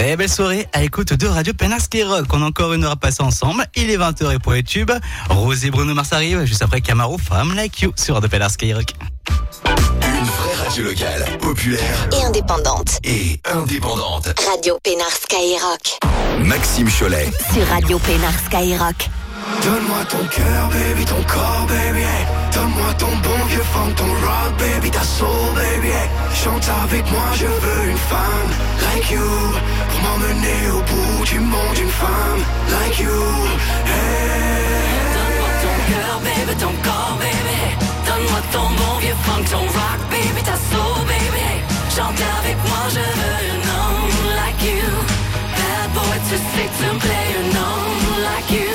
Très belle soirée à écoute de Radio Pénard Skyrock. On a encore une heure à passer ensemble. Il est 20h et pour les tubes, Rose et Bruno Mars arrivent juste après Camaro, Femme Like You sur Radio Pénard Skyrock. Une vraie radio locale, populaire et indépendante. Radio Pénard Skyrock. Maxime Cholet Sur Radio Pénard Skyrock. Donne-moi ton cœur, baby, ton corps, baby, hey. Donne-moi ton bon vieux funk, ton rock, baby, ta soul, baby, hey. Chante avec moi, je veux une femme like you, pour m'emmener au bout du monde, une femme like you, hey. Donne-moi ton cœur, baby, ton corps, baby. Donne-moi ton bon vieux funk, ton rock, baby, ta soul, baby. Chante avec moi, je veux un homme like you. Bad boy to stick to play un homme like you.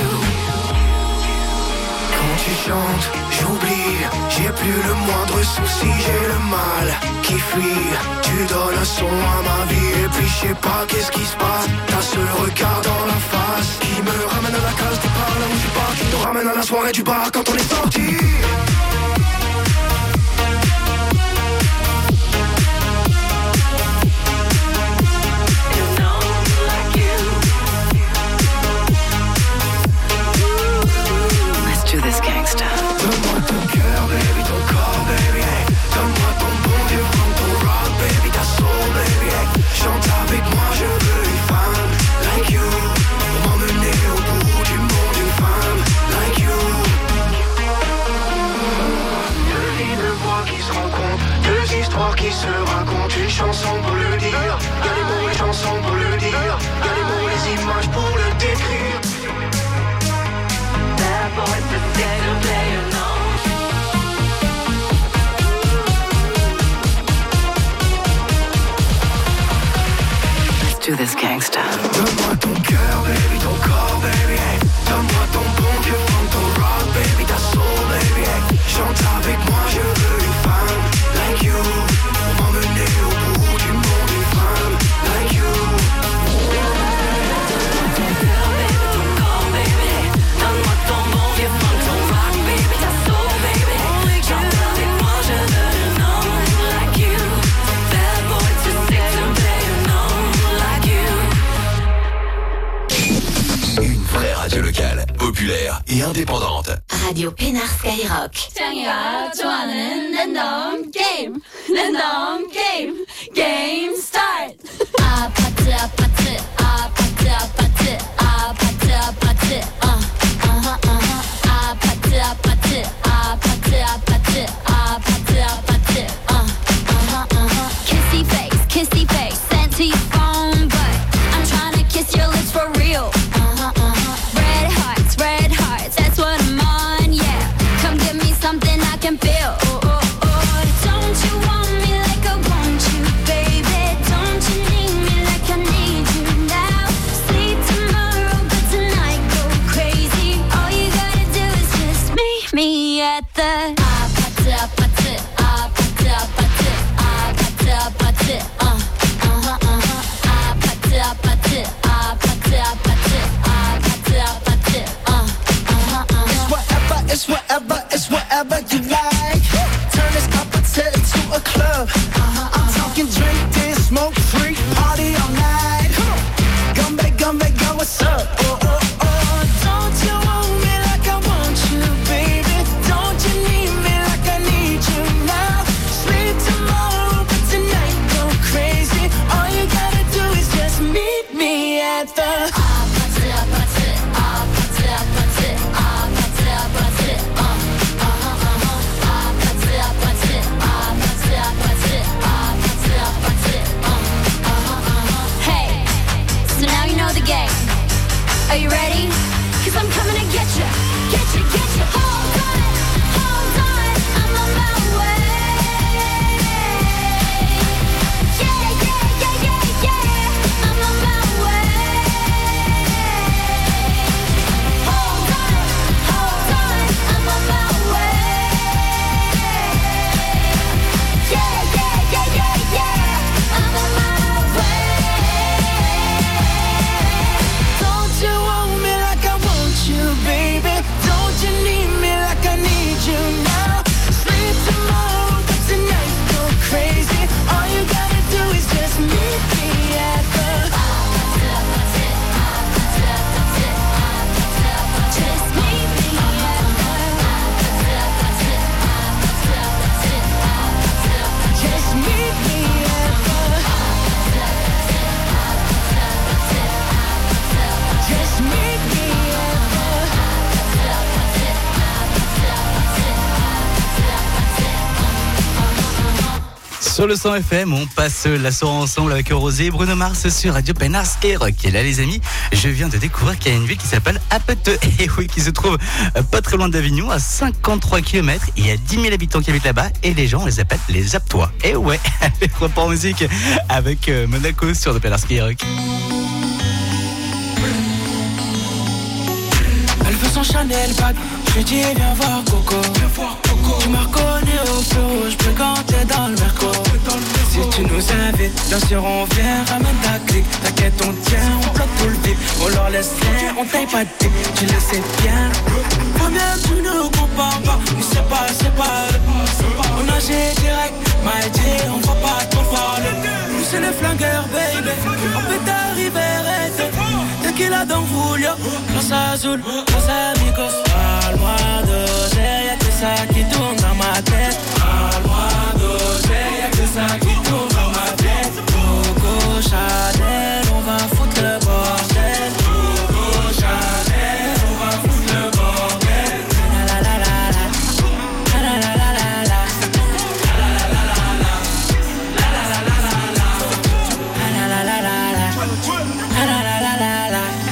Quand tu chantes, j'oublie, j'ai plus le moindre souci, j'ai le mal qui fuit. Tu donnes un son à ma vie et puis je sais pas qu'est-ce qui se passe. T'as ce regard dans la face qui me ramène à la case départ, là où je pars, qui nous ramène à la soirée du bar quand on est sorti. Donne-moi ton cœur, baby, ton corps, baby, hey. Donne-moi ton bon vieux funk, ton rock, baby, ta soul, baby, hey. Chante avec moi, je veux une femme like you, pour m'emmener au bout du monde, une femme like you. Deux vies, deux voix qui se rencontrent, deux histoires qui se racontent, une chanson pour le dire. Y'a les mots, les chansons pour le dire. Y'a les mots, les images pour le décrire. Bad boy to stick to play an homme. Let's do this gangsta. Donne-moi ton cœur, baby, ton corps, baby, hey. Donne-moi ton bon vieux funk, ton rock, baby, ta soul, baby, hey. Chante avec moi, je veux une femme like you, pour m'emmener au bout du monde, une femme like you. Donne-moi ton bon vieux funk, ton rock, baby, ta soul, baby. Chante avec moi, je veux un homme like you. Bad boy to stick to play an homme like you. Une vraie radio locale, populaire et indépendante. Radio Pénard Skyrock. 짱이가 좋아하는 랜덤 게임 게임 스타트. 아파트 아파트 아파트 아파트 아파트 아파트 아파트 아파트 아파트 아파트 아파트 아파트 kissy face sent to your phone but I'm trying to kiss your lips for real. Red hearts, that's what I'm on, yeah. Come give me something I can feel. Don't you want me like I want you, baby? Don't you need me like I need you now? Sleep tomorrow, but tonight go crazy. All you gotta do is just meet me at the 아파트 아파트 아파트 아파트 아파트 아파트 아파트 아파트 아파트 아파트 It's whatever, it's whatever you like. Turn this apache into a club. I'm talking drink this, smoke free, party all night. Come back, go, what's up? Don't you want me like I want you, baby? Don't you need me like I need you now? Sleep tomorrow, but tonight go crazy. All you gotta do is just meet me at the Sur le 100 FM, on passe la soirée ensemble avec Rosé et Bruno Mars sur Radio Pénard Skyrock. Et là, les amis, je viens de découvrir qu'il y a une ville qui s'appelle Apeteux, et oui, qui se trouve pas très loin d'Avignon, à 53 km. Il y a 10 000 habitants qui habitent là-bas et les gens, on les appelle les Aptois. Et ouais, les repas en musique avec Monaco sur Radio Pénard Skyrock. Elle veut son Chanel bag, je lui dis viens voir Coco. Tu m'as reconnu au feu rouge, fréquenté dans le Merco. Si tu nous invites, bien sûr on vient, ramène ta clique. T'inquiète on tient, on bloque tout le vide. On leur laisse rien, on taille pas de tip, tu le sais bien. Combien tu ne compares pas, mais c'est pas on agit direct, m'a dit on va pas trop parler. Nous c'est les flingueurs baby, on peut t'arriver arrêter. Tequila Don Julio, Los Azul, Los Amigos. Parle-moi d'oseille, y'a que ça qui tourne dans ma tête. Parle-moi d'oseille, y'a que ça qui tourne dans ma tête. Coco Chanel, on va foutre le bordel. Coco Chanel, on va foutre le bordel. La la la la la, la la la la la la, la la la la la, la la la la la, la la la la la, la la la la la.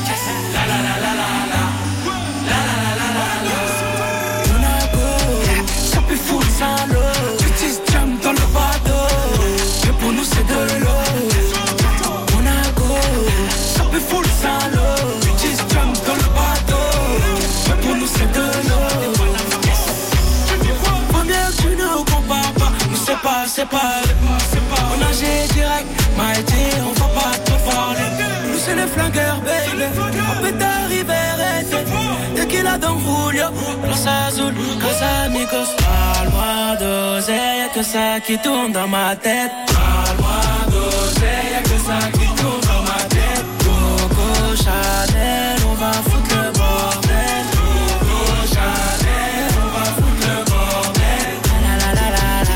C'est pas, on agit direct, m'a dit on va pas trop parler. Nous c'est les flingueurs baby, on peut t'arriver arrêter. Tequila Don Julio, Los Azul, Los Amigos. Parle-moi d'oseille, y'a que ça qui tourne dans ma tête. Parle-moi d'oseille, y'a que ça qui tourne dans ma tête. Coco Chanel, on va foutre le bordel. Coco Chanel, on va foutre le bordel. La la la la la.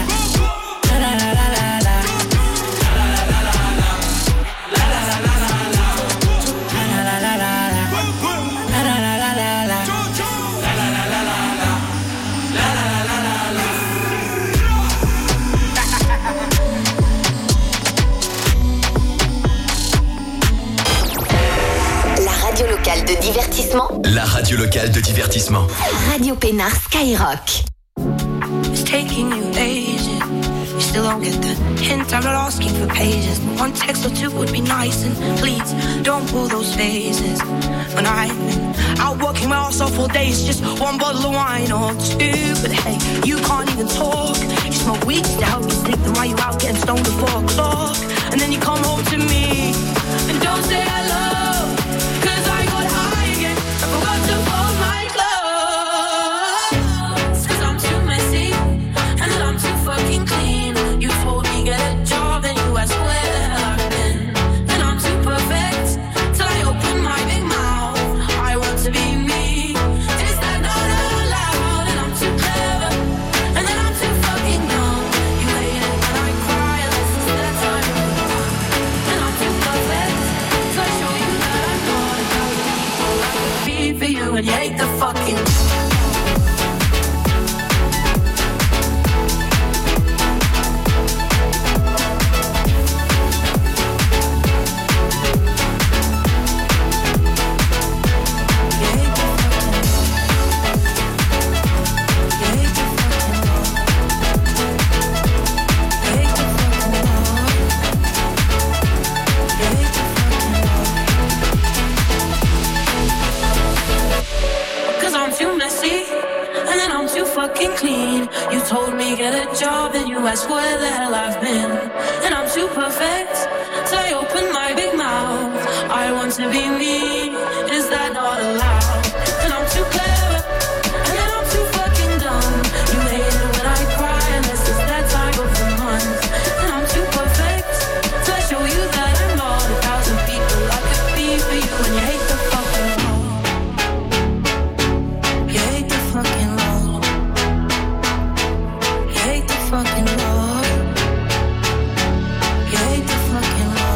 De divertissement. La radio locale de divertissement. Radio Pénard Skyrock. It's taking you ages. You still don't get the hint. I'm not asking for pages. One text or two would be nice. And please don't pull those faces. When I've been out working my ass off all day, it's just one bottle of wine or two. But hey, you can't even talk. You smoke weed to help you sleep. Then why you out getting stoned at 4 o'clock? And then you come home to me and don't say hello. And you hate the fucking clean. You told me get a job and you asked where the hell I've been. And I'm too perfect, so I open my big mouth. I want to be me, is that not allowed? And I'm too clever, and then I'm too fucking dumb. You hate it when I cry, and this is that time of the month. And I'm too perfect, so I show you that I'm not 1,000 people I could be for you. And you hate the fucking law. You hate the fucking law. Fucking law. You hate the fucking law.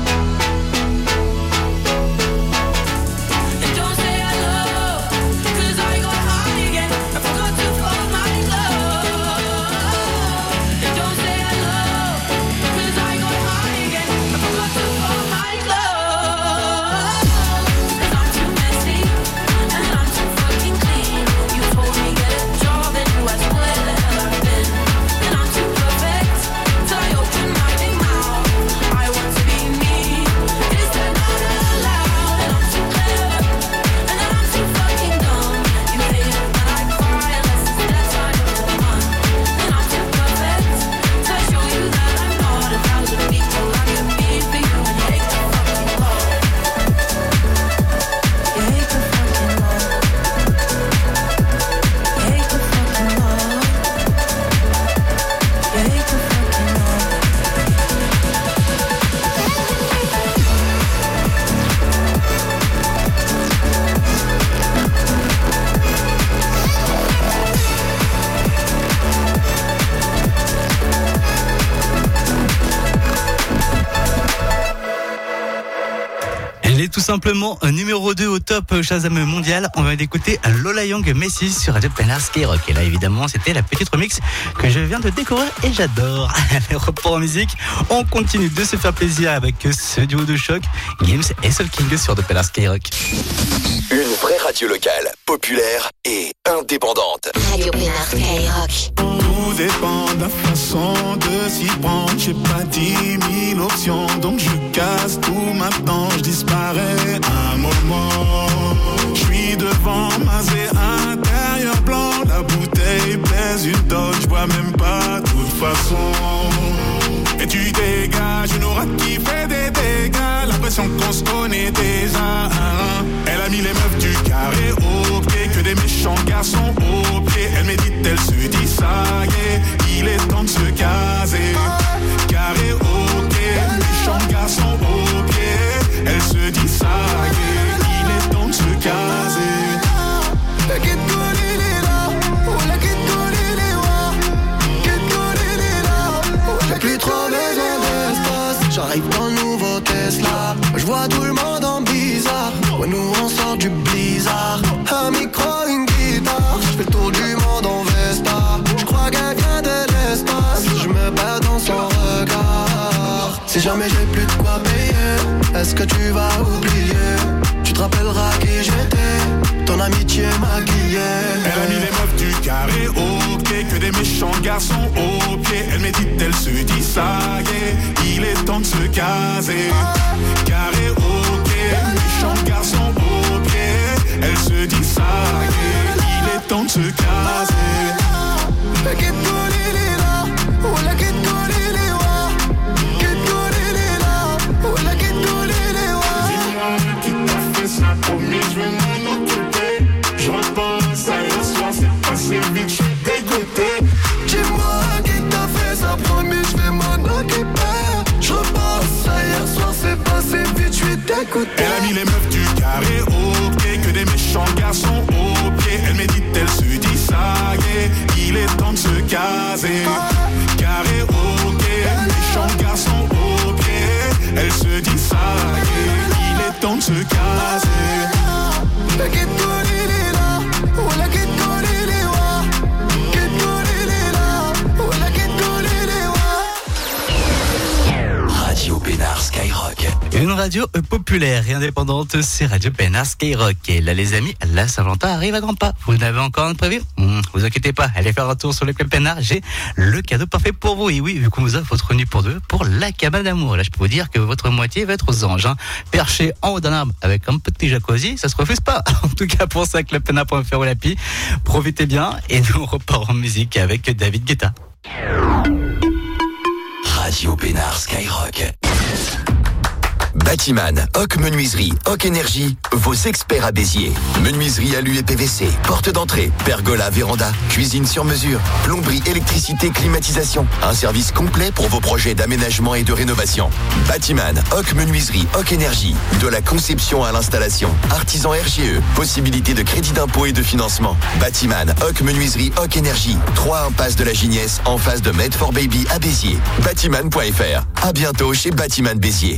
And don't say I love, 'cause tout simplement numéro 2 au top Shazam mondial. On va d'écouter Lola Young Messi sur Radio Pénard Skyrock. Et là évidemment c'était la petite remix que je viens de découvrir et j'adore. Les reports en musique, on continue de se faire plaisir avec ce duo de choc, Gims et Soul King sur Radio Pénard Skyrock. Une vraie radio locale, populaire et indépendante. Radio Pénard Skyrock. Tout dépend de la façon de s'y prendre. J'ai pas 10 000 options, donc je casse tout maintenant. Je disparais un moment. Je suis devant, masé intérieur blanc. La bouteille pèse une tonne, je bois même pas de toute façon. Et tu dégages une aura qui fait des dégâts. L'impression qu'on se connaît déjà. Elle a mis les meufs du carré au pied, que des méchants garçons au pied. Elle médite, elle se dit ça y est, il est temps de se caser. Carré au pied, méchants garçons au pied. Elle se dit ça y est, il est temps de se caser. La quête colle, il est là. Oh, la quête colle, il est là. Quête colle, il est là. J'ai plus trop besoin d'espace. J'arrive dans le nouveau Tesla. Je vois tout le monde en bizarre. Ouais, nous on sort du blizzard. Un micro, une guitare. Je fais le tour du monde en Vespa. Je crois qu'elle vient de l'espace. Je me perds dans son regard. Si jamais j'ai plus de quoi payer, est-ce que tu vas oublier? Tu te rappelleras qui j'étais, ton amitié maquillée. Elle a mis les meufs du carré au pied, que des méchants garçons au pied. Elle médite, elle se dit ça y est, il est temps de se caser. Carré au pied, méchants garçons au pied. Elle se dit ça y est, il est temps de se caser. La quête colle, il est là. Oh, la quête colle, il est là. Quête colle, il est là. Oh, la quête colle, il est là. Dis-moi qui t'a fait ça, promis, je vais m'en occuper. Je repense à hier soir, c'est passé vite, je suis dégoûté. Dis-moi qui t'a fait ça, promis, je vais m'en occuper. Je repense à hier soir, c'est passé vite, je suis dégoûté. Elle a mis les meufs du carré au pied, que des méchants garçons au pied. Elle médite, elle se dit ça y est, il est temps de se caser. Carré au pied, méchants garçons au pied. Elle se dit ça y est, il est temps de se caser. La quête colle, il est là. Oh, la quête colle, il est là. Quête colle, il est là. Oh, la quête colle, il est là. Radio Pénard Skyrock. Une radio populaire et indépendante, c'est Radio Pénard Skyrock. Et là les amis, la Saint-Valentin arrive à grands pas. Vous n'avez encore un prévu? Vous inquiétez pas, allez faire un tour sur le club Pénard, j'ai le cadeau parfait pour vous. Et oui, vu qu'on vous offre votre nuit pour deux pour la cabane d'amour. Là je peux vous dire que votre moitié va être aux anges, hein. Perché en haut d'un arbre avec un petit jacuzzi, ça se refuse pas. En tout cas pour ça, clubpénard.fr ou l'appli. Profitez bien et nous on repart en musique avec David Guetta. Radio Pénard Skyrock. Batiman, Hoc Menuiserie, Hoc Énergie, vos experts à Béziers. Menuiserie alu et PVC, porte d'entrée, pergola, véranda, cuisine sur mesure, plomberie, électricité, climatisation. Un service complet pour vos projets d'aménagement et de rénovation. Batiman, Hoc Menuiserie, Hoc Énergie, de la conception à l'installation. Artisan RGE, possibilité de crédit d'impôt et de financement. Batiman, Hoc Menuiserie, Hoc Énergie, 3 impasse de la Gignesse, en face de Made for Baby à Béziers. Batiman.fr. À bientôt chez Batiman Béziers.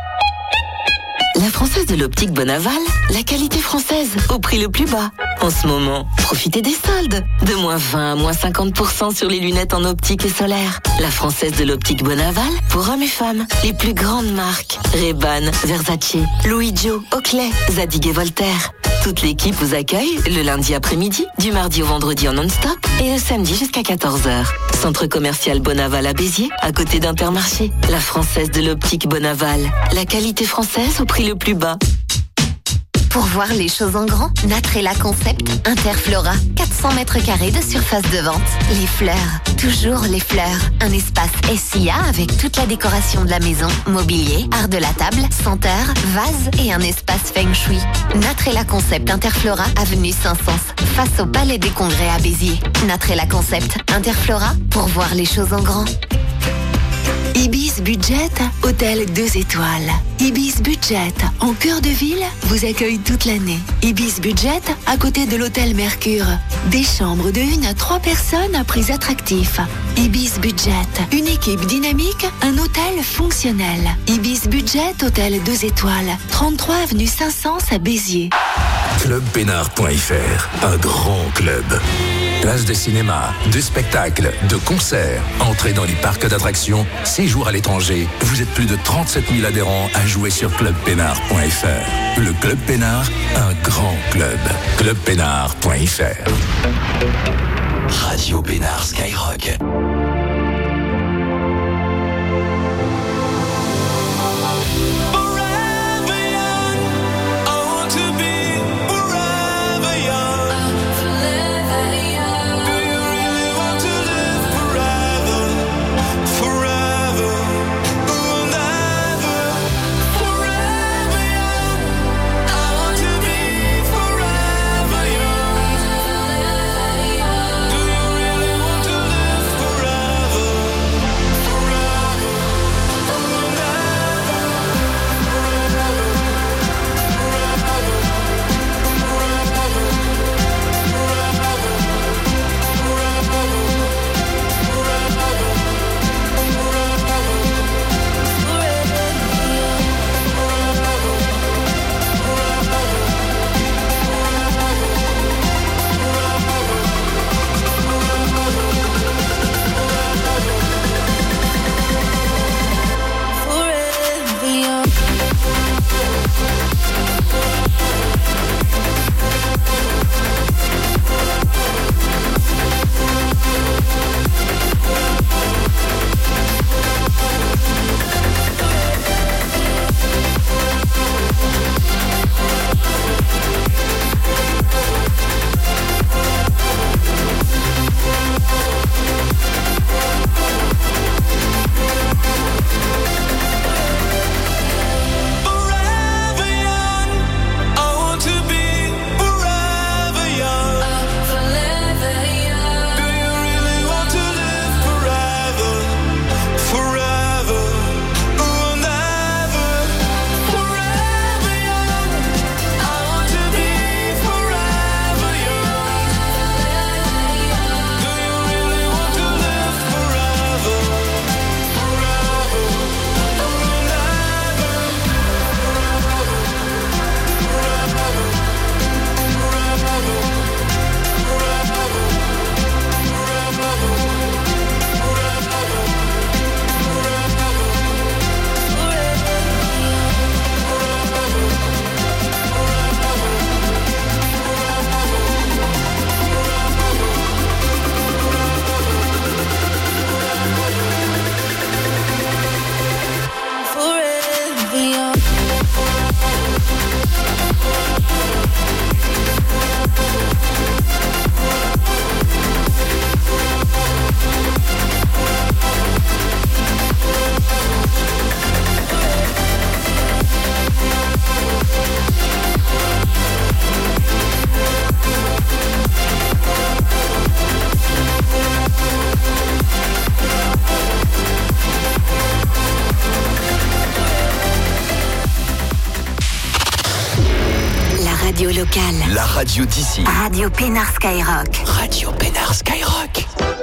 La Française de l'Optique Bonaval, la qualité française au prix le plus bas. En ce moment, profitez des soldes. De moins 20 à moins 50% sur les lunettes en optique et solaire. La Française de l'Optique Bonaval, pour hommes et femmes. Les plus grandes marques. Ray-Ban, Versace, Louis Jo, Oakley, Zadig et Voltaire. Toute l'équipe vous accueille le lundi après-midi, du mardi au vendredi en non-stop et le samedi jusqu'à 14h. Centre commercial Bonaval à Béziers, à côté d'Intermarché. La Française de l'Optique Bonaval. La qualité française au prix le plus bas. Pour voir les choses en grand, Natrella Concept Interflora. 400 mètres carrés de surface de vente. Les fleurs, toujours les fleurs. Un espace SIA avec toute la décoration de la maison, mobilier, art de la table, senteur, vase et un espace Feng Shui. Natrella Concept Interflora, avenue Saint-Saëns, face au Palais des Congrès à Béziers. Natrella Concept Interflora, pour voir les choses en grand. Ibis Budget, hôtel 2 étoiles. Ibis Budget, en cœur de ville, vous accueille toute l'année. Ibis Budget, à côté de l'hôtel Mercure. Des chambres de 1 à 3 personnes à prix attractifs. Ibis Budget, une équipe dynamique, un hôtel fonctionnel. Ibis Budget, hôtel 2 étoiles, 33 avenue Saint-Saëns à Béziers. Clubpénard.fr, un grand club. Place de cinéma, de spectacles, de concerts, entrée dans les parcs d'attractions, séjour à l'étranger. Vous êtes plus de 37 000 adhérents à jouer sur clubpénard.fr. Le Club Pénard, un grand club. Clubpénard.fr. Radio Pénard Skyrock. Radio locale. La radio d'ici. Radio Pénard Skyrock. Radio Pénard Skyrock.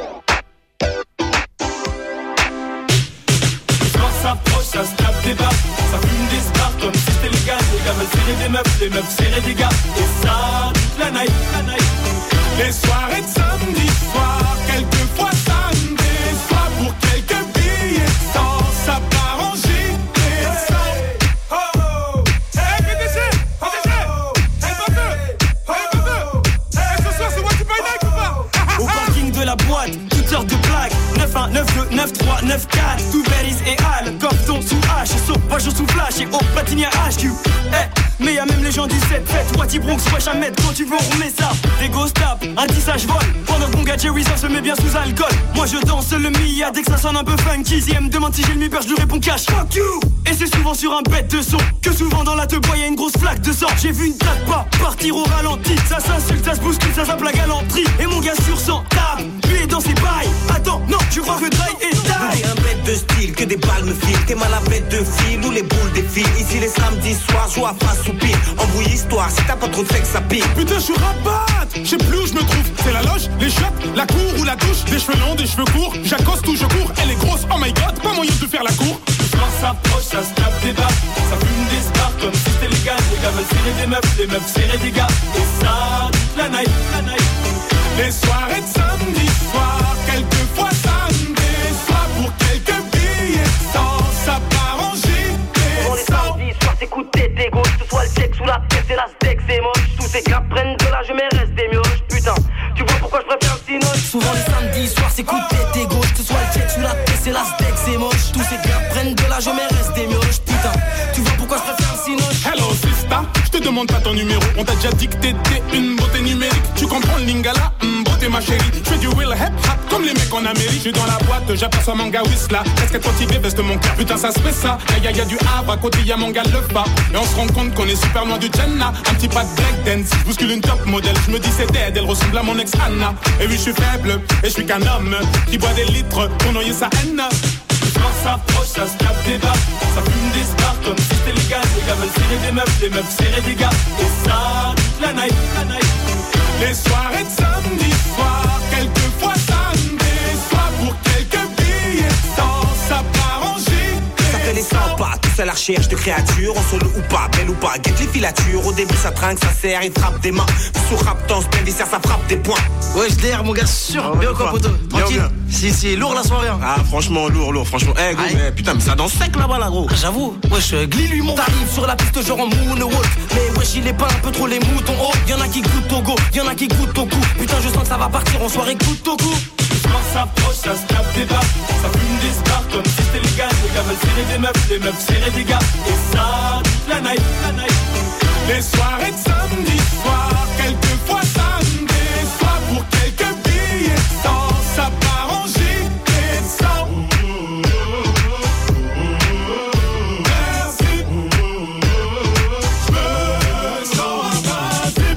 S'approche, ça se tape des barres, ça fume des stars comme si c'était légal. Les gars veulent serrer des les meufs serrer des gars. Et ça, toute la night, Les soirées de samedi soir, quelquefois ça me déçoit. Pour quelques billets de sang, ça part en gilet. Oh oh, hey PDG, hey Bobeux, hey ce soir c'est moi qui paye Nike ou pas? Au parking de la boîte, toutes sortes de plaques. 9-1, 9-2, 9-3, 9-4, tout Berries et Al, Corton sous H, saut, Voyage sous Flash et au Platinia HQ. Mais y'a même les gens du 7-7, Wati Bronx, wesh à mettre, quand tu veux on remet ça. Des ghost tap, un tissage vol, pendant que mon gars Jerry se met bien sous alcool. Moi je danse le Mia dès que ça sonne un peu funky. Si elle me demande si j'ai le mi-peur, je lui réponds cash, fuck you. Et c'est souvent sur un bête de son, que souvent dans la te-bois y'a une grosse flaque de sang. J'ai vu une date pas partir au ralenti, ça s'insulte, ça se bouscule, ça zappe la galanterie. Et mon gars sur 100 table, lui est dans ses bails. Attends, non, tu crois que Dry est die. Un bête de style que que des balles me filent. T'es mal à bête de fil ou les boules défilent. Ici les samedis soirs, joue à face soupir. Embrouille histoire, si t'as pas trop de sexe, ça pique. Putain, je suis rabat, je sais plus où je me trouve. C'est la loge, les chiottes, la cour ou la douche. Des cheveux longs, des cheveux courts, j'accoste ou je cours. Elle est grosse, oh my god, pas moyen de faire la cour. Quand ça s'approche, ça se tape des barres. Ça fume des stars comme si c'était légal. Les gars veulent serrer des meufs, les meufs serrer des gars. Et ça, toute la night, la night. Les soirées de samedi soir, quelquefois ça me déçoit. Pour quelques billets sans, ça part en gîte. Pour les samedis soirs, c'est coup de tête et gauche. Que ce soit le sexe ou la tête, c'est la steak, c'est moche. Tous ces gars prennent de l'âge, mais restent des mioches. Putain, tu vois pourquoi je préfère le cinoche. Souvent les samedis soirs, c'est coup de tête et gauche. Que ce soit le sexe ou la tête, c'est la steak, c'est moche. Tous ces gars prennent de l'âge, mais restent des mioches. Putain, tu vois pourquoi je préfère le cinoche. Hello sista, je te demande pas ton numéro. On t'a déjà dit que t'étais une beauté numérique. Tu comprends le lingala, beauté ma chérie. Je fais du will hip hop comme les mecs en Amérique. Je suis dans la boîte, j'aperçois manga Whistla. Casquette motivée, veste mon cœur. Putain ça se fait ça. Y'a du Havre, à côté y'a manga le bas. Et on se rend compte qu'on est super loin du Jenna. Un petit pas de breakdance, je bouscule une top modèle. Je me dis c'est dead, elle ressemble à mon ex Anna. Et oui je suis faible, et je suis qu'un homme qui boit des litres pour noyer sa haine. Quand ça s'approche, ça se tape des barres. Ça fume des stars comme si c'était légal. Les gars veulent serrer des meufs serrer des gars. Et ça, toute la night, la night. Les soirées de samedi soir, quelquefois ça me déçoit. Pour quelques billets sans, ça part en gîte. Ça fait les 100 pas, tous à la recherche de créatures. En solo ou pas, belle ou pas, guette les filatures. Au début ça trinque, ça serre, il frappe des mains. Puis sous rap, danse, bien viscère, ça frappe des points. Ouais, je l'ai, mon gars, sûr. Bien quoi, poteau? Tranquille. Si, lourd la soirée. Hein. Ah, franchement, lourd, franchement. Eh, gros, mais putain, mais ça danse sec là-bas, là, gros. J'avoue, wesh, Glee lui monte. T'arrives sur la piste, genre en moonwalk. Mais wesh, il est pas un peu trop les moutons. Oh, y'en a qui goûtent au go, y'en a qui goûtent au cou. Putain, je sens que ça va partir en soirée, goûte au cou. Quand ça s'approche, ça se tape des barres. Ça fume des stars comme si c'était légal. Les gars veulent serrer des meufs serrer des gars. Et ça, toute la night, la night. Les soirées de samedi soir, quelquefois ça me déçoit. Pour quelques billets sans, ça part en gîte et sans. Merci, je me sens invasible.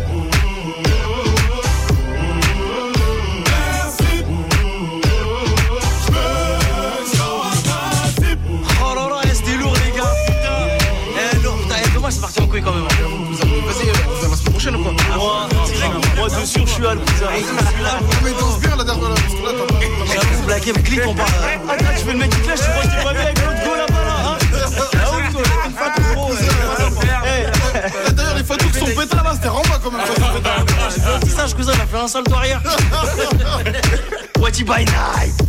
Merci, je me sens invasible. Oh là là, c'était lourd, les gars. Putain. Lourd, putain, dommage, c'est parti en couille quand même. Vas-y, on fait la semaine prochaine ou quoi? Moi, de sûr, je suis là, le cousin. Mais il danse bien la dernière là, parce que là, J'avoue, Black M, clique, on parle. Attends, tu fais le mec qui clash, tu crois que t'es pas bien avec l'autre go là-bas, là, hein? Ah ouf, toi, t'es une fatou, gros. D'ailleurs, les fatous qui sont pétés là-bas, c'était Ramba quand même. J'ai fait un petit sage, cousin, il a fait un salto arrière. What you by night?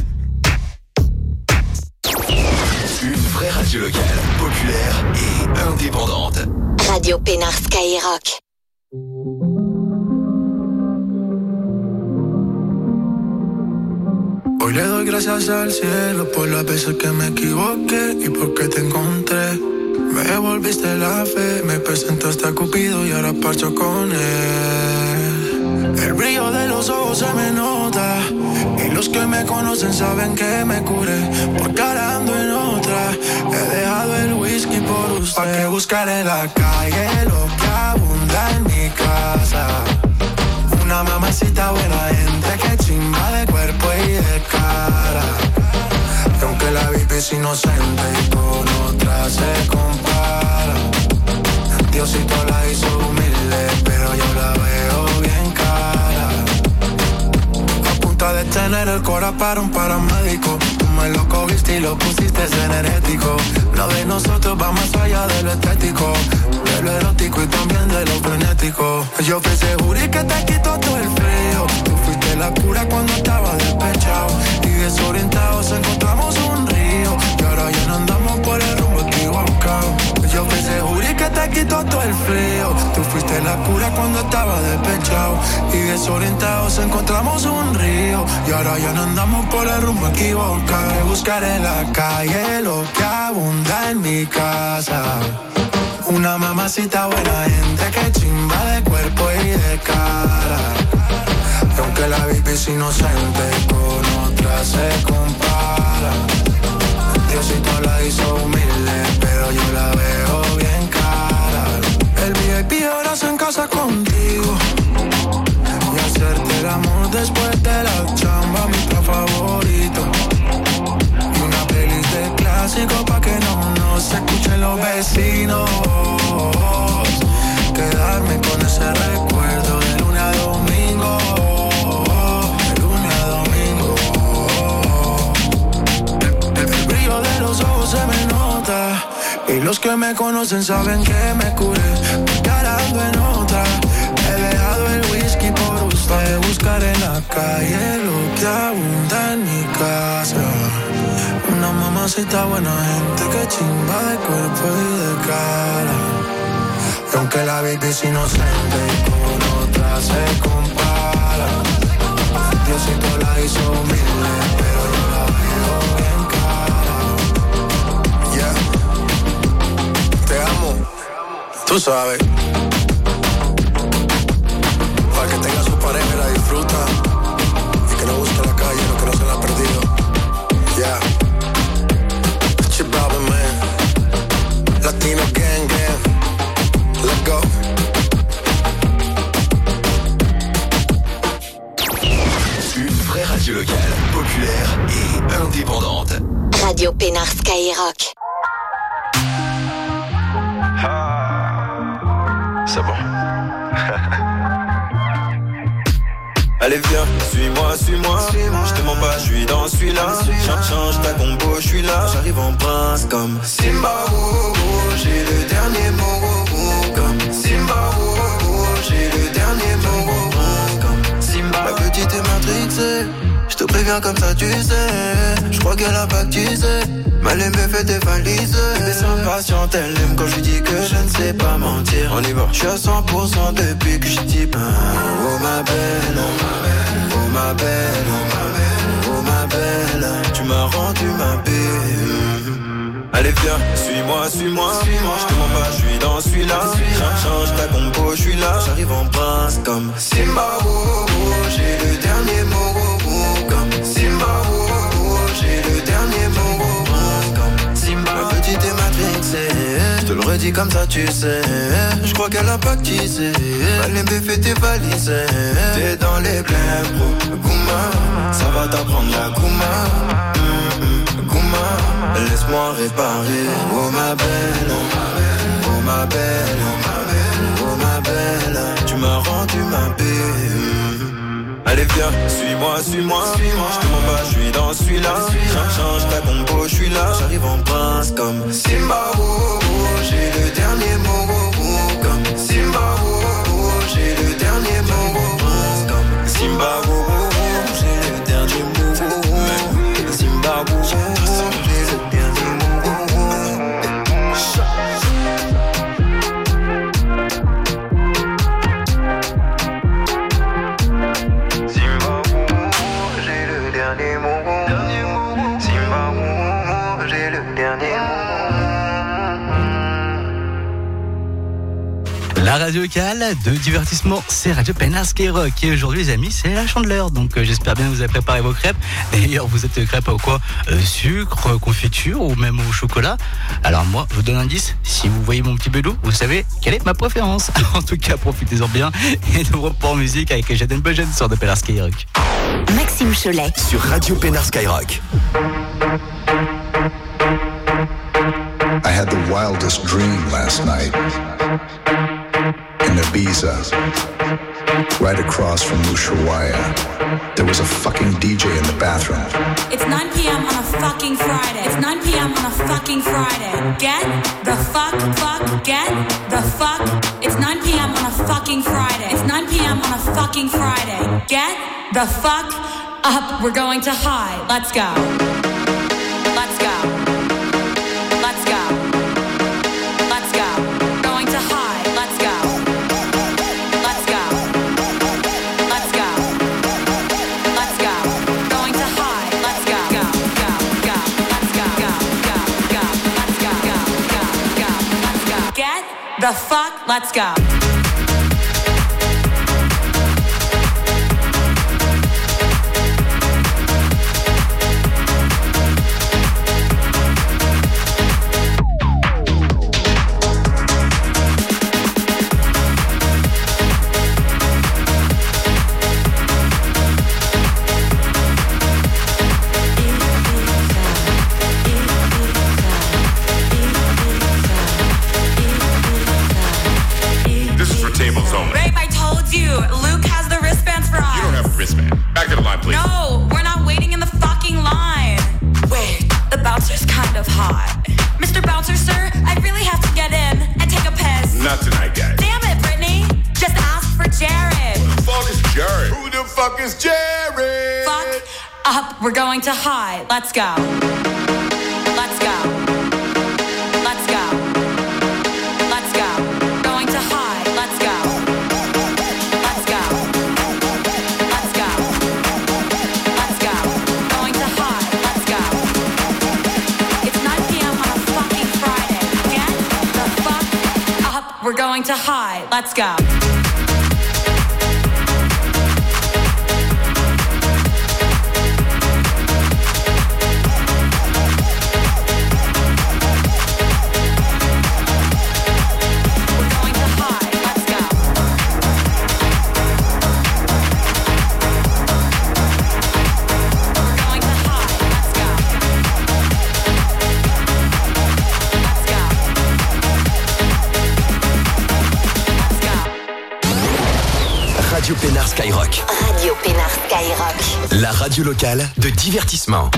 Une vraie radio locale, populaire et indépendante. Radio Pénard Skyrock. Hoy le doy gracias al cielo por las veces que me equivoqué y porque te encontré. Me devolviste la fe, me presentaste a Cupido y ahora parcho con él. El brillo de los ojos se me nota y los que me conocen saben que me curé porque ahora ando en otra. He dejado el whisky por usted. Pa' que buscar en la calle lo que abunda en mi casa. Una mamacita buena gente que chimba de cuerpo y de cara. Y aunque la vida es inocente y con otra se compara, Diosito la hizo humilde, pero yo la veo bien cara. A punta de tener el cora para un paramédico. Tú me lo cogiste y lo pusiste energético. Lo de nosotros va más allá de lo estético, de lo erótico y también de lo frenético. Yo fui seguro y que te quitó todo el frío. Tú fuiste la cura cuando estaba despechado y desorientados encontramos un río. Y ahora ya no andamos por el rumbo equivocado. Yo fui seguro y que te quitó todo el frío. Tú fuiste la cura cuando estaba despechado y desorientados encontramos un río. Y ahora ya no andamos por el rumbo equivocado. Buscar en la calle lo que abunda en mi casa. Una mamacita buena gente que chimba de cuerpo y de cara. Y aunque la vida es inocente, con otra se compara. Diosito la hizo humilde, pero yo la veo bien cara. El VIP ahora se en casa contigo y hacerte el amor después de la chamba, mi plan favorito. Y una playlist de clase músico pa' que no se escuchen los vecinos. Quedarme con ese recuerdo de lunes a domingo. De lunes a domingo. El brillo de los ojos se me nota. Y los que me conocen saben que me curé. Porque ahora ando en otra. He dejado el whisky por usted. Buscar en la calle lo que abunda en mi casa. Una mamacita buena gente que chimba de cuerpo y de cara. Y aunque la baby es inocente con otra se compara. Diosito la hizo humilde, pero yo la veo bien cara. Yeah. Te amo, tú sabes. Para que tenga su pareja y la disfruta. Y que no busque la calle lo que no se la ha perdido. Yeah. Chip man. Latino gang gang. Let's go. Une vraie radio locale, populaire et indépendante. Radio Pénard Skyrock. C'est bon. Allez viens, suis-moi, suis-moi. Je te mens pas, je suis dans celui-là. Change ta combo, je suis là. J'arrive en prince comme Simba. J'ai le dernier mot comme Simba. J'ai le dernier mot comme Simba. La petite est matrixée. Je te préviens comme ça, tu sais. Je crois qu'elle a baptisé. Mal aimé fait tes valises. Mais sans patiente, elle aime quand je lui dis que je ne sais pas mentir. On y va. Je suis à 100% depuis que je dis ben. Oh ma belle, oh ma belle, oh ma belle, oh ma belle. Tu m'as rendu ma belle. Allez viens, suis-moi, suis-moi. Je te mens pas, je suis dans celui-là. Change ta compo, je suis là. J'arrive en prince comme Simba. J'ai le dernier mot comme Simba. J'ai le dernier mot comme Simba. La petite est matrixée. Je te le redis comme ça, tu sais. Je crois qu'elle a pactisé. Malembe fait tes valises. T'es dans les blèmes, bro. Gouma, ça va t'apprendre la Gouma. Gouma, laisse-moi réparer. Oh ma belle, oh ma belle, oh ma belle, oh ma belle. Tu m'as rendu ma belle. Allez viens, suis-moi, suis-moi. Je te mens pas, je suis dans celui-là. Change ta combo, je suis là. J'arrive en prince comme Simba. J'ai le dernier mot comme Simba. J'ai le dernier mot comme Simba. J'ai le dernier mot Simba. J'ai le dernier mot. La radio locale de divertissement, c'est Radio Pénard Skyrock. Et aujourd'hui, les amis, c'est la Chandeleur. Donc, j'espère bien que vous avez préparé vos crêpes. D'ailleurs, vous êtes crêpes au quoi sucre, confiture ou même au chocolat. Alors, moi, je vous donne un indice. Si vous voyez mon petit belou, vous savez quelle est ma préférence. En tout cas, profitez-en bien. Et nous reprenons en musique avec Jaden Bojen sur de Pénard Skyrock. Maxime Cholet sur Radio Pénard Skyrock. I had the wildest dream last night. In Ibiza, right across from Ushuaia, there was a fucking DJ in the bathroom. It's 9 p.m. on a fucking Friday. It's 9 p.m. on a fucking Friday. Get the fuck, get the fuck. It's 9 p.m. on a fucking Friday. It's 9 p.m. on a fucking Friday. Get the fuck up. We're going to high. Let's go. Let's go. Let's go. Let's go. Going to high. Let's go. Let's go. Let's go. Let's go. Going to high. Let's go. Go. Go. Go. Let's go. Go. Go. Go. Let's go. Go. Go. Go. Let's go. Get the fuck. Let's go. hot. Mr. Bouncer, sir, I really have to get in and take a piss. Not tonight, guys. Damn it, Brittany. Just ask for Jared. Who the fuck is Jared? Who the fuck is Jared? Fuck up. We're going to high. Let's go. Let's go. Let's go. Let's go. Going to high. Let's go. Let's go. Let's go. Let's go. Going to high. Let's go. It's 9 p.m. on a fucking Friday. Get the fuck up. We're going to high. Let's go. Radio Pénard Skyrock. Radio Pénard Skyrock. La radio locale de divertissement.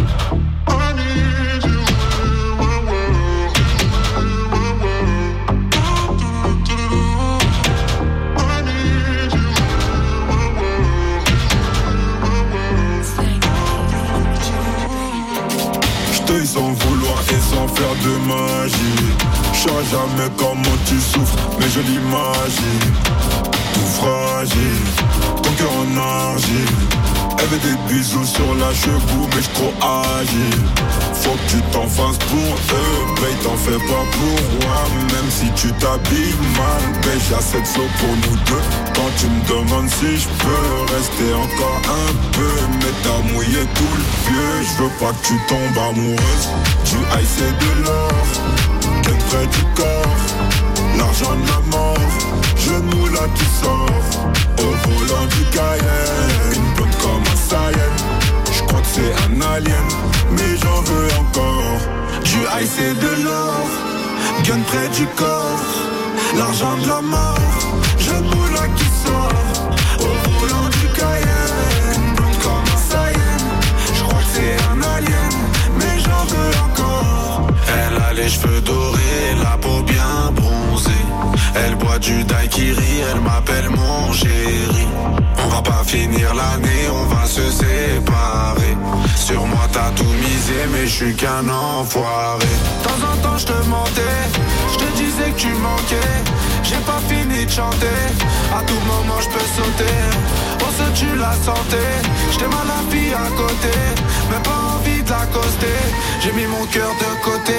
J'te sans vouloir et sans faire de magie. J'sais jamais comment tu souffres, mais je l'imagine. Tout fragile, ton cœur en argile. Elle veut des bisous sur la cheveux, mais j'suis trop agile. Faut que tu t'en fasses pour eux, mais t'en fais pas pour moi. Même si tu t'habilles mal, mais j'ai assez de flow pour nous deux. Quand tu me demandes si j'peux rester encore un peu, mais t'as mouillé tout le vieux. J'veux pas que tu tombes amoureuse. Du ice et de l'or, qu'un près du corps. L'argent de la mort, genou là qui sort. Au volant du Cayenne, une blonde comme un Saiyan. J'crois que c'est un alien, mais j'en veux encore. Du ice et de l'or, gun près du corps. L'argent de la mort, genou là qui sort. Au volant du Cayenne, une blonde comme un Saiyan. J'crois que c'est un alien, mais j'en veux encore. Elle a les cheveux dorés, la peau bien bronzée. Elle boit du daiquiri, elle m'appelle mon chéri. On va pas finir l'année, on va se séparer. Sur moi t'as tout misé, mais je suis qu'un enfoiré. De temps en temps je te mentais, je te disais que tu manquais. J'ai pas fini de chanter, à tout moment je peux sauter. On se tue la santé, j't'ai mal la fille à côté, mais pas envie de l'accoster. J'ai mis mon cœur de côté.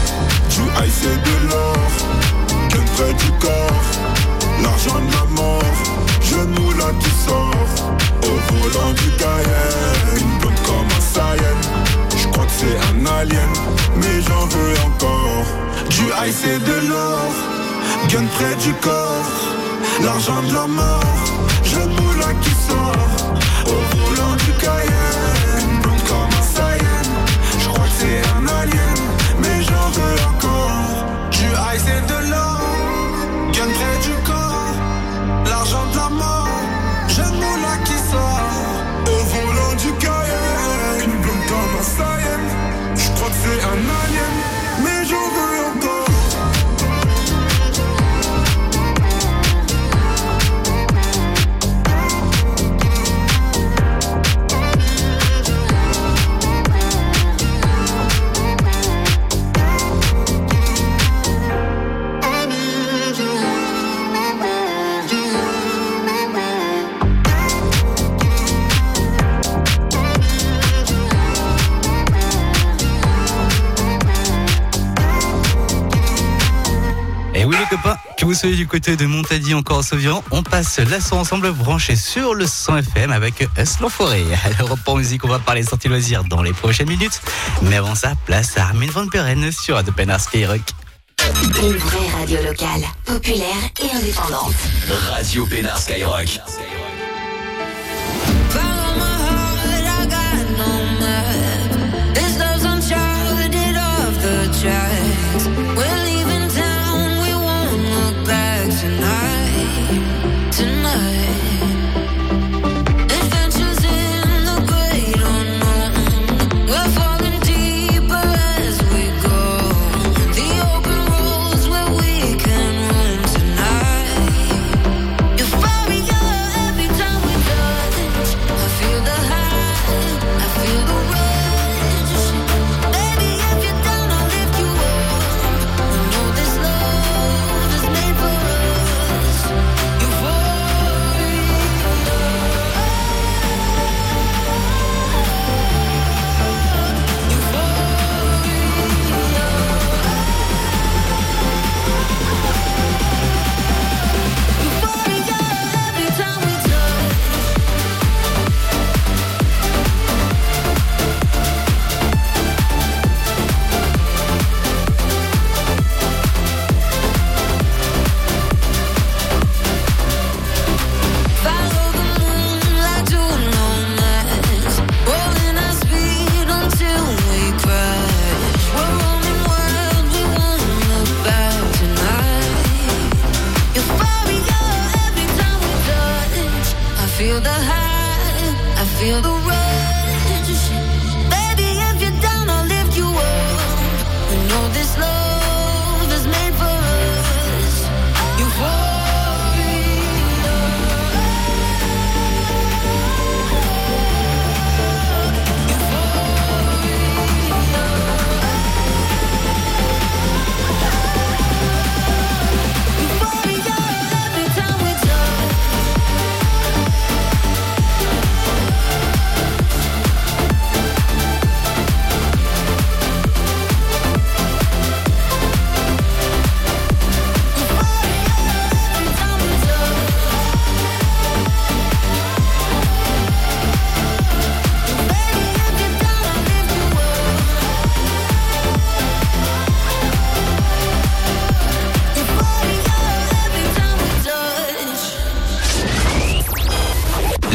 Du ice et de l'or, qu'un près du corps. L'argent de la mort, genou là qui sort. Au volant du Cayenne, une blonde comme un Saiyan. J'crois que c'est un alien, mais j'en veux encore. Du ice et de l'or, gun près du corps. L'argent de la mort, genou là qui sort. Au volant du Cayenne, une blonde comme un Saiyan. J'crois que c'est un alien, mais j'en veux encore. Du ice et de l'or, gun près du corps. L'argent de la mort, genou là qui sort. Au volant du Cayenne, une blonde comme un Saiyan. J'crois que c'est un alien, mais j'en veux encore. Et oui les copains, que vous soyez du côté de Montady encore au Sauvian, on passe la soirée ensemble branché sur le 100 FM avec S l'Enfoiré. Alors pour musique, on va parler sorties loisirs dans les prochaines minutes. Mais avant ça, place à Armin van Buuren sur Radio Pénard Skyrock. Une vraie radio locale, populaire et indépendante. Radio Pénard Skyrock. Follow my heart, I got no map. This love's uncharted off the tracks. We're leaving town, we won't look back tonight, tonight. Adventures in the great unknown. We're falling deeper as we go.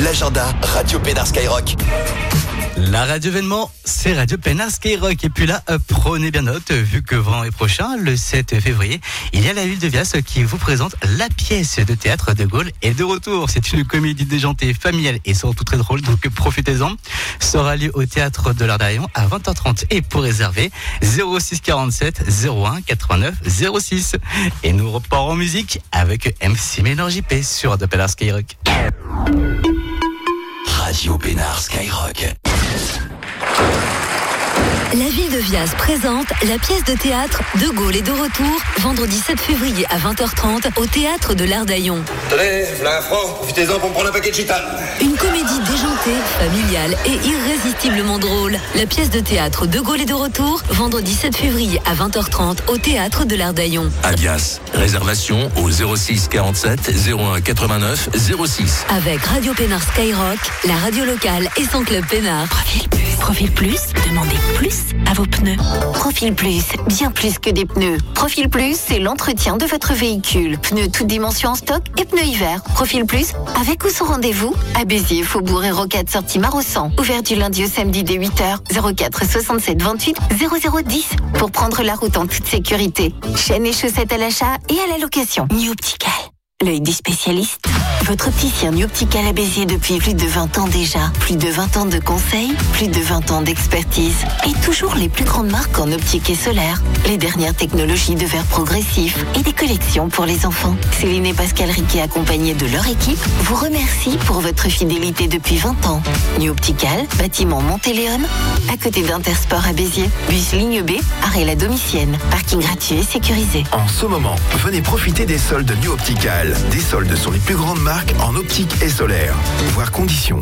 L'agenda Radio Pénard Skyrock. La radio événement, c'est Radio Pénard Skyrock. Et puis là, prenez bien note, vu que vendredi prochain, le 7 février, il y a la ville de Vias qui vous présente la pièce de théâtre de Gaulle est de retour. C'est une comédie déjantée, familiale et surtout très drôle, donc profitez-en. Sera lieu au théâtre de l'Ardarion à 20h30. Et pour réserver, 06 47 01 89 06. Et nous repartons en musique avec MC Ménor JP sur Radio Pénard Skyrock. Radio Pénard Skyrock. La ville de Vias présente la pièce de théâtre De Gaulle est de retour, vendredi 7 février à 20h30 au théâtre de l'Ardaillon. Tenez, v'là un franc, profitez-en pour me prendre un paquet de gitane. Une comédie déjantée, familiale et irrésistiblement drôle. La pièce de théâtre De Gaulle est de retour, vendredi 7 février à 20h30 au théâtre de l'Ardaillon. À Vias, réservation au 06 47 01 89 06. Avec Radio Pénard Skyrock, la radio locale et son club Pénard. Profil Plus, demandez plus à vos pneus. Profil Plus, bien plus que des pneus. Profil Plus, c'est l'entretien de votre véhicule. Pneus toutes dimensions en stock et pneus hiver. Profil Plus, avec ou sans rendez-vous, à Béziers, Faubourg et Rocade, sortie Marossan. Ouvert du lundi au samedi dès 8h, 04 67 28 0010 pour prendre la route en toute sécurité. Chaînes et chaussettes à l'achat et à la location. New Optical, l'œil des spécialistes. Votre opticien New Optical à Béziers depuis plus de 20 ans déjà. Plus de 20 ans de conseils, plus de 20 ans d'expertise. Et toujours les plus grandes marques en optique et solaire. Les dernières technologies de verre progressif et des collections pour les enfants. Céline et Pascal Riquet, accompagnés de leur équipe, vous remercient pour votre fidélité depuis 20 ans. New Optical, bâtiment Montéléon, à côté d'Intersport à Béziers. Bus ligne B, arrêt la Domitienne. Parking gratuit et sécurisé. En ce moment, venez profiter des soldes New Optical. Des soldes sur les plus grandes marques en optique et solaire. Voir conditions.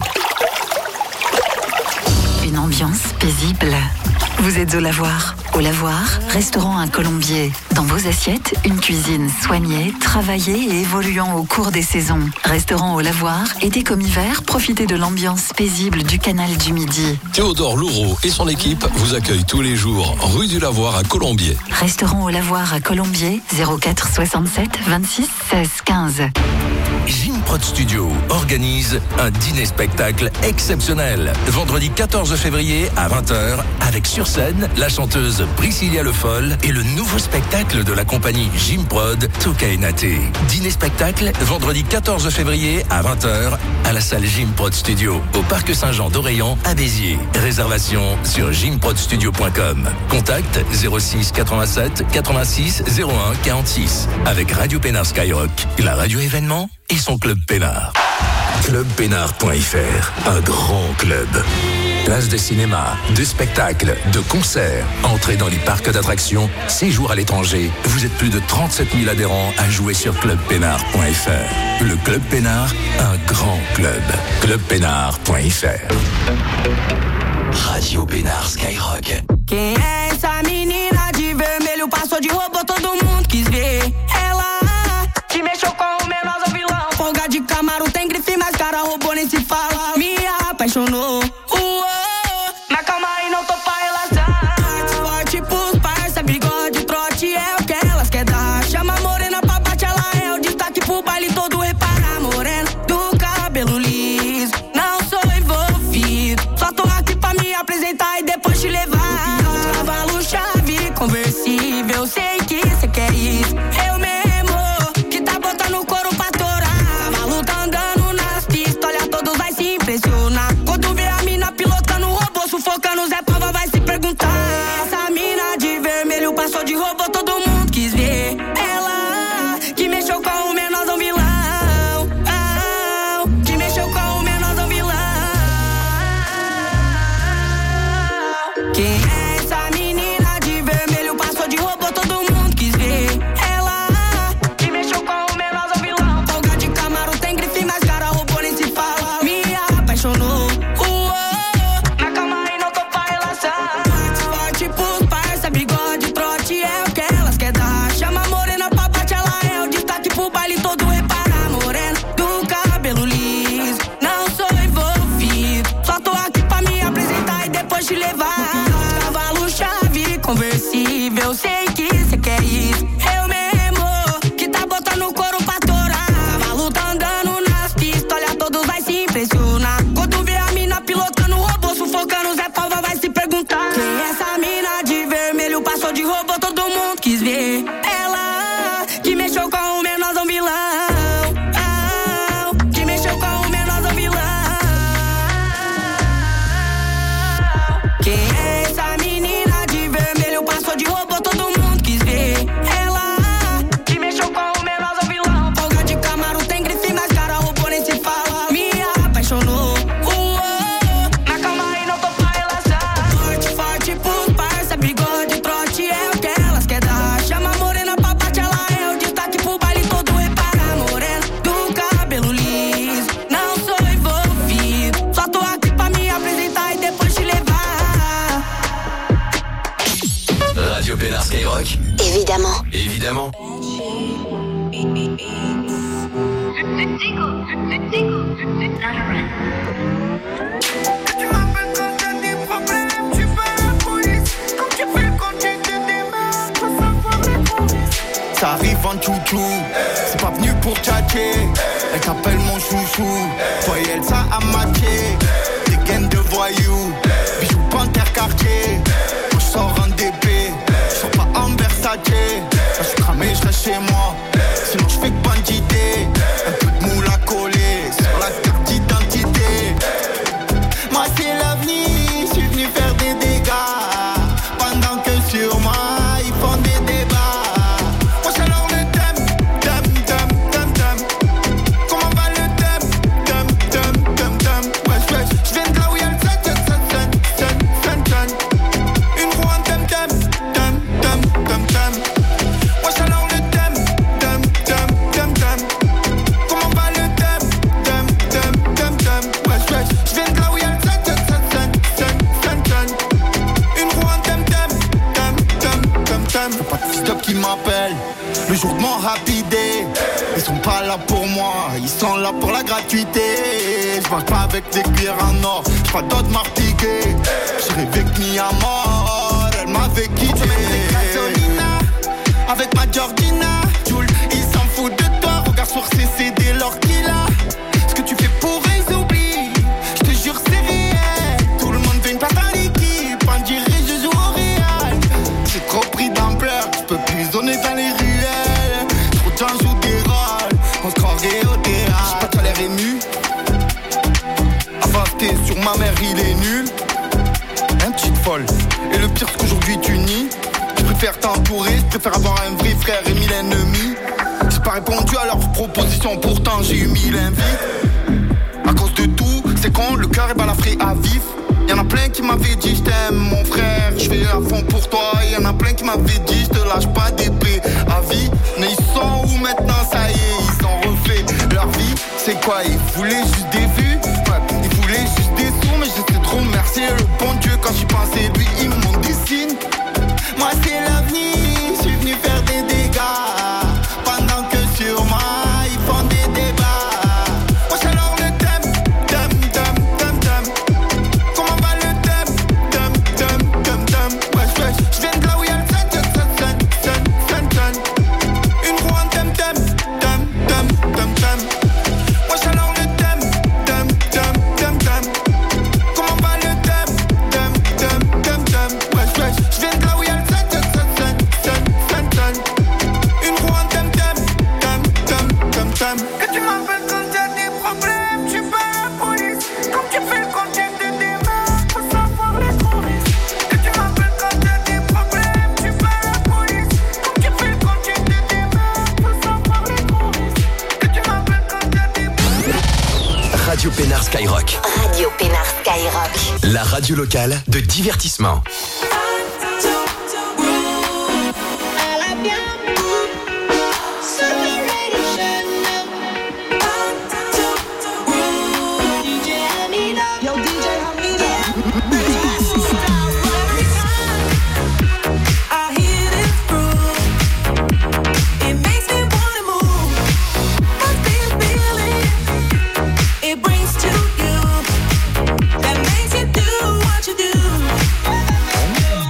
Une ambiance paisible. Vous êtes au Lavoir. Au Lavoir, restaurant Un Colombier. Dans vos assiettes, une cuisine soignée, travaillée et évoluant au cours des saisons. Restaurant au Lavoir, été comme hiver, profitez de l'ambiance paisible du canal du Midi. Théodore Loureau et son équipe vous accueillent tous les jours, rue du Lavoir à Colombier. Restaurant au Lavoir à Colombier, 04 67 26 16 15. Gymprod Studio organise un dîner-spectacle exceptionnel. Vendredi 14 février à 20h, avec sur scène la chanteuse Priscilla Le Foll et le nouveau spectacle de la compagnie Gymprod, Toukainate. Dîner-spectacle vendredi 14 février à 20h à la salle Gymprod Studio au Parc Saint-Jean d'Orléans à Béziers. Réservation sur gymprodstudio.com. Contact 06 87 86 01 46. Avec Radio Pénard Skyrock, la radio événement et son club Pénard. Clubpénard.fr, un grand club. Place de cinéma, de spectacles, de concerts, entrée dans les parcs d'attractions, séjour à l'étranger. Vous êtes plus de 37 000 adhérents à jouer sur clubpénard.fr. Le Club Pénard, un grand club. Clubpénard.fr. Radio Pénard Skyrock. Quem é essa menina de vermelho? Passou de robô, todo mundo quis ver. Ela que mexeu com o menor vilão. Folga de Camaro, tem grife, mas cara robô nem se fala. Me apaixonou. Mas calma aí, não tô pra relaxar. Forte pros parça, bigode, trote é o que elas quer dar. Chama a morena pra bate, ela é o destaque pro baile todo. Repara, morena do cabelo liso. Não sou envolvido, só tô aqui pra me apresentar e depois te levar. Cavalo, chave, conversível, sei que cê quer isso. Eu mesmo, que tá botando o couro pra torar. Cavalo tá andando nas pistas, olha, todos vai se impressionar. Quando vê a mina pilotando o robô, sufocando, Zé Pava vai se perguntar. Essa mina de vermelho passou de robô, todo mundo quis ver. Ela que mexeu com o menorzão vilão. Que mexeu com o menorzão vilão. Quem é essa menina de vermelho? Passou de robô, todo mundo quis ver. Ela que mexeu com o menorzão vilão. Folga de Camaro, tem grife, mas cara robô nem se fala. Me apaixonou. Mas calma aí, não tô pra relaxar. Forte pros parça, bigode, trote é o que elas de roubou todo mundo quis ver. Ela que mexeu com o menorzão vilão, que mexeu com o menorzão vilão. Quem é essa menina de vermelho? Passou de roubou todo mundo quis ver. Ela que mexeu com o menorzão vilão. Folga de Camaro tem grife nas cara, roubou nem se fala. Me apaixonou. Na calma aí não tô pra relaxar. Forte, forte pros parça, bigode, trote é o que elas quer dar. Chama a morena pra bate, ela é o destaque pro baile todo. Repara, morena do cabelo liso, não sou envolvido, só tô aqui pra me apresentar e depois te levar. Radio Pénard Skyrock. Évidemment. Évidemment. Ça arrive en chouchou, c'est pas venu pour tchatcher. Elle t'appelle mon chouchou, toi et elle ça a matché. Des gaines de voyous, bijoux panthère quartier. Moi j'sors en DP, j'sors pas en Versace. Là j'suis cramé, j'reste chez moi, sinon j'fais que banditer. Un peu de moule à coller sur la carte d'identité. Moi c'est l'avenir, j'suis venu faire des dégâts. Pendant que sur moi ils font des débats. Qui m'appellent le jour de mon rapidé. Ils sont pas là pour moi, ils sont là pour la gratuité. Je marche pas avec des cuillères en or, j'ai pas d'autres martigués. J'ai rêvé que ni à mort, elle m'avait quitté. Avec ma Jordina, Jules, ils s'en foutent de toi. Regarde sur ces CD leur qu'il a. Ce que tu fais pour eux, ils oublient. Je te jure c'est réel. Tout le monde fait une passe à l'équipe. On dirait je joue au Real. J'ai trop pris d'ampleur, je peux plus zoner dans les ruelles. Trop de gens jouent des rôles, on se croirait au théâtre. J'ai pas de l'air ému. Avasté sur ma mère, il est nul. Un petite folle. Et le pire, c'est qu'aujourd'hui tu nies. Je préfère t'entourer, je préfère avoir un vrai frère et 1000 ennemis. J'ai pas répondu à leurs propositions, pourtant j'ai eu 1000 invites. À cause de tout, c'est con, le cœur est balafré à vif. Y'en a plein qui m'avaient dit je t'aime mon frère, je fais à fond pour toi. Y'en a plein qui m'avaient dit je te lâche pas d'épée à vie. Mais ils sont où maintenant, ça y est, ils ont refait leur vie. C'est quoi, ils voulaient juste des vues, ouais, ils voulaient juste des sous. Mais je sais trop remercier le bon Dieu quand j'y pensais, lui il me montre des signes. Moi c'est l'avenir, je suis venu faire des dégâts. Pendant que sur moi ils font des débats. Moi j'adore le thème. Comment va le thème? Ouais je viens de là où y'a le sun. Une roue en thème. Moi j'adore le thème. Comment va le thème? Ouais je viens de là où y'a le sun. Une roue en thème. Que tu m'appelles quand y'a des problèmes, tu bats la police. Comme tu fais le contact de tes mains, faut savoir les touristes. Que tu m'appelles quand y'a des problèmes, tu bats la police. Comme tu fais le contact de tes mains, faut savoir les touristes. Que tu m'appelles quand y'a des problèmes. Radio Pénard Skyrock. Radio Pénard Skyrock. La radio locale de divertissement. That makes you do what you do.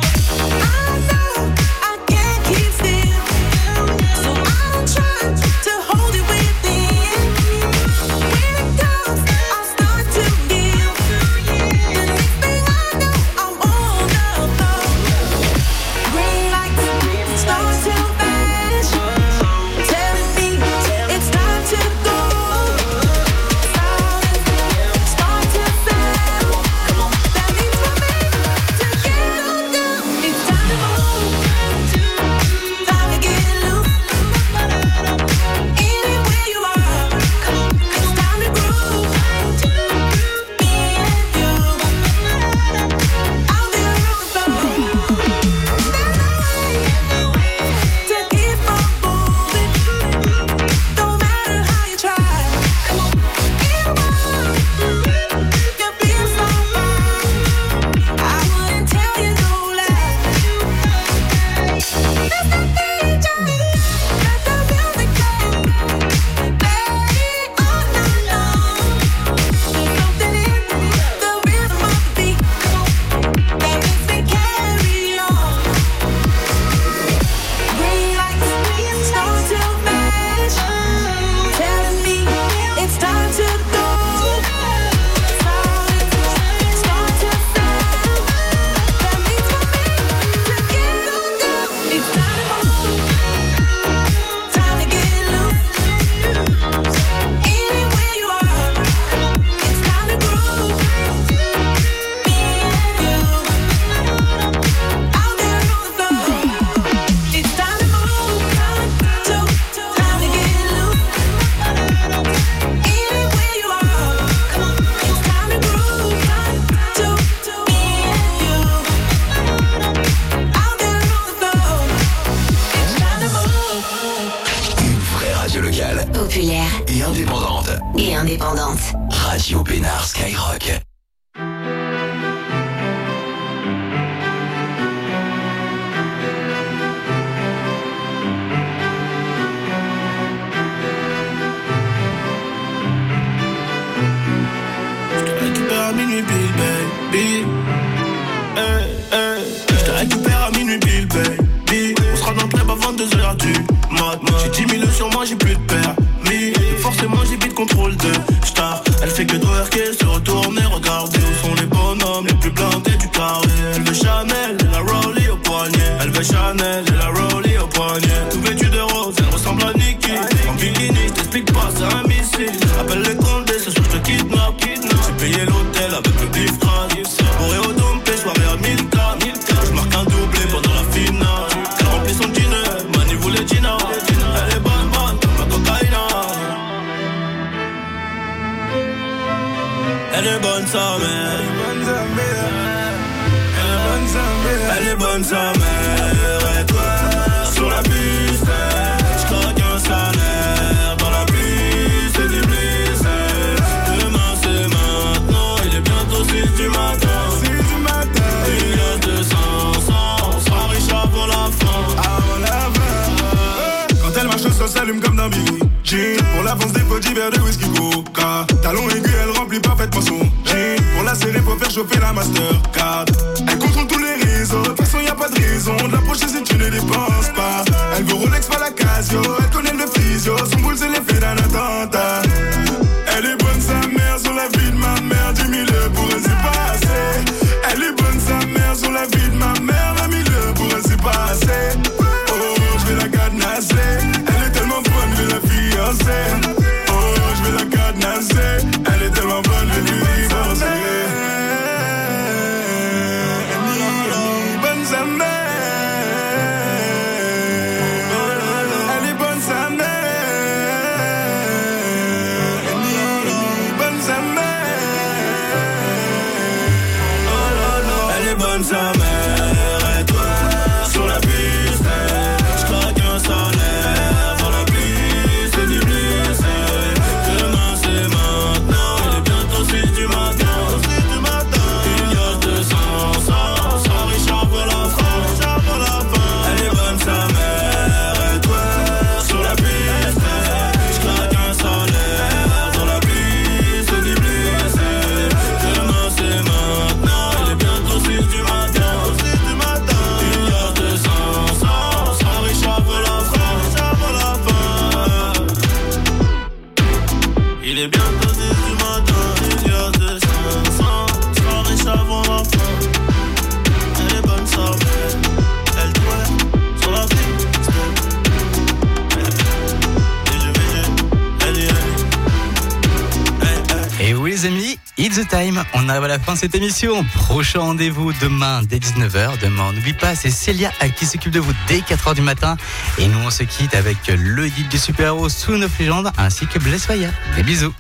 indépendante. Radio Pénard Skyrock. À minuit pile, baby. Je te récupère à minuit pile, baby. On sera dans le club avant 2h du mat. J'ai 10 000 sur moi, j'ai plus de permis. Forcément, j'ai vite contrôle de star. Elle fait que twerker, se retourner, regarder où sont les bonhommes les plus blindés du carré. Elle veut Chanel, et la Rollie au poignet. Elle veut Chanel, et la Rollie au poignet. Tout vêtu de rose, elle ressemble à Nicki. En bikini, je t'explique pas, c'est un missile. Appelle les condés, ce soir je te kidnappe. J'ai payé l'hôtel avec le bif crade. Bourré au dompé, soirée à 1000K. Je marque un doublé pendant la finale. Elle remplit son dîner, Mani voulait Gina. Elle est bonne, bonne, comme la cocaïna. Elle est bonne sa mère. Elle est bonne sa mère. Et toi, sur la piste, j'claque un salaire. Dans la pluie, c'est du bliss. Demain c'est maintenant, il est bientôt 6 du matin. Il y a 200, on sera riche avant la fin. Quand elle marche, ça s'allume comme dans Biggie. Pour l'avance des pots d'hiver de whisky coca. Talon aigu, elle remplit parfaitement son jean. Pour la serrer, faut faire chauffer la Mastercard. Elle contrôle tous les réseaux, de toute façon y a pas de raison de l'approcher si tu ne dépenses pas. Elle veut Rolex, pas la Casio, elle connaît le physio. Son boule c'est l'effet d'un attentat. Elle est bonne sa mère sur la vie de ma mère. 10 000 pour elle c'est pas assez. Elle est bonne sa mère sur la vie de ma mère. 20 000 pour elle c'est pas assez. Oh, je vais la cadenasser. Elle est tellement bonne, je vais la fiancer. Oh, je vais la cadenasser. Elle est tellement bonne, je vais lui divorcer. Bonne sa mère. Elle est bonne sa mère. Bonne sa mère. Elle est bonne sa mère. Et toi, sur la piste, j'claque un salaire. Dans la pluie, c'est du bliss. Demain c'est maintenant, il est bientôt 6 du matin. Il y a 200, on sera riche avant la fin. Elle est bonne sa mère. Et toi, sur la piste, j'claque un salaire. Dans la pluie, c'est du bliss. Demain c'est maintenant, il est bientôt 6 du matin. Il y a 200, on sera riche avant la fin. Il est bientôt 6 du matin. Il y a 200, on sera riche avant la fin. Elle est bonne sa mère. Elle doit sur la piste. Et oui les amis, it's the time, on arrive à la fin de cette émission. Prochain rendez-vous demain dès 19h. Demain, n'oublie pas, c'est Célia qui s'occupe de vous dès 4h du matin. Et nous on se quitte avec le guide des super-héros sous nos légendes ainsi que Blaise Faya. Des bisous.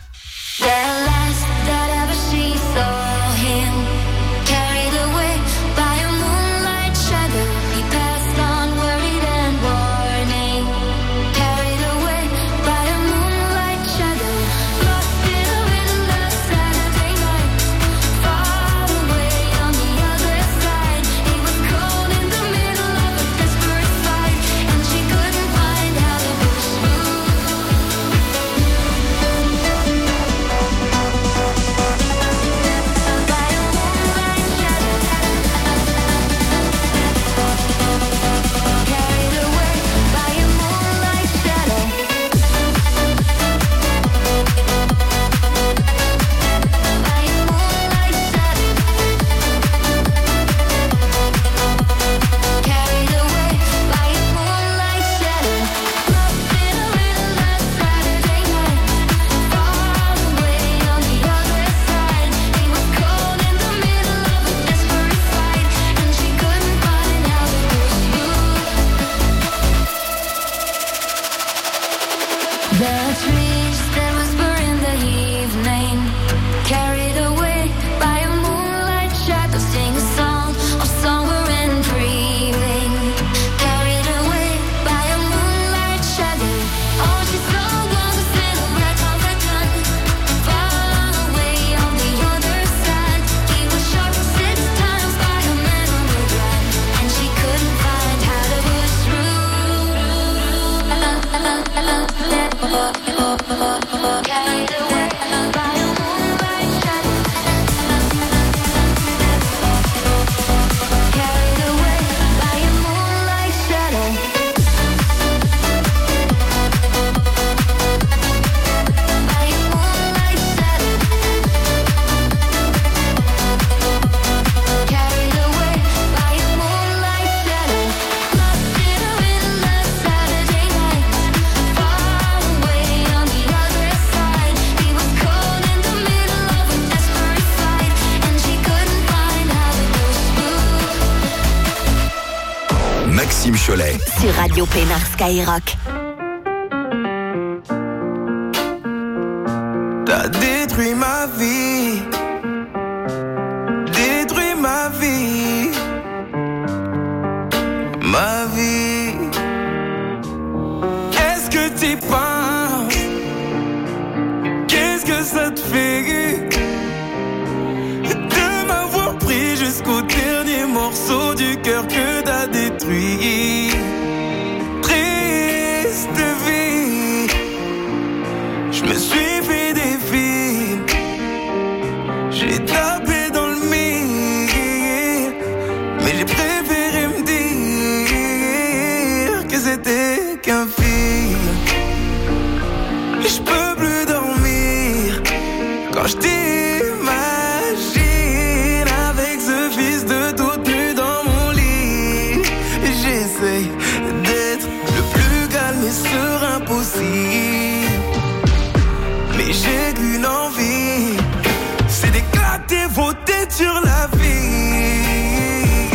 Maxime Cholet. Sur Radio Pénard Skyrock. T'as détruit ma vie. Détruit ma vie. Ma vie. Est-ce que t'y penses? Qu'est-ce que ça te fait de m'avoir pris jusqu'au dernier morceau du cœur que t'as détruit? Triste vie. Je me suis fait des films. J'ai tapé dans le mille. Mais j'ai préféré me dire que c'était qu'un film. Je peux plus dormir quand je t'imagine avec ce fils de toute nue dans mon lit. J'essaie d'être le plus calme et serein possible, mais j'ai qu'une envie, c'est d'éclater vos têtes sur la vie.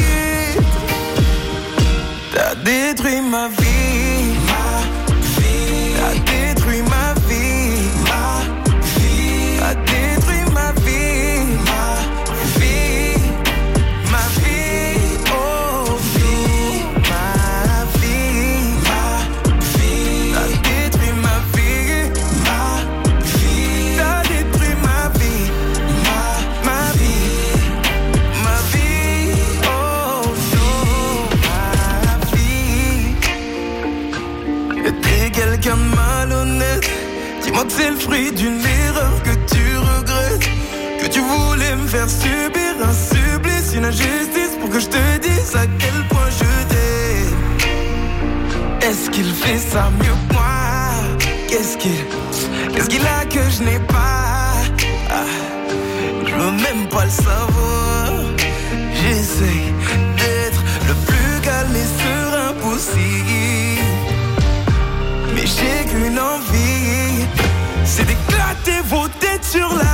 T'as détruit ma vie, t'as détruit ma vie, t'as détruit ma vie, ma vie, oh vie, ma vie, t'as détruit ma vie, t'as détruit ma vie, ma vie, oh non, ma vie. T'es quelqu'un de malhonnête. Dis-moi que c'est le fruit d'une erreur que tu regrettes, que tu voulais me faire subir un supplice, une injustice pour que je te dise à quel point je t'aime. Est-ce qu'il fait ça mieux que moi? Qu'est-ce qu'il a que je n'ai pas? Je veux même pas le savoir. J'essaie d'être le plus calme et serein possible, mais j'ai qu'une envie, c'est d'éclater vos têtes sur la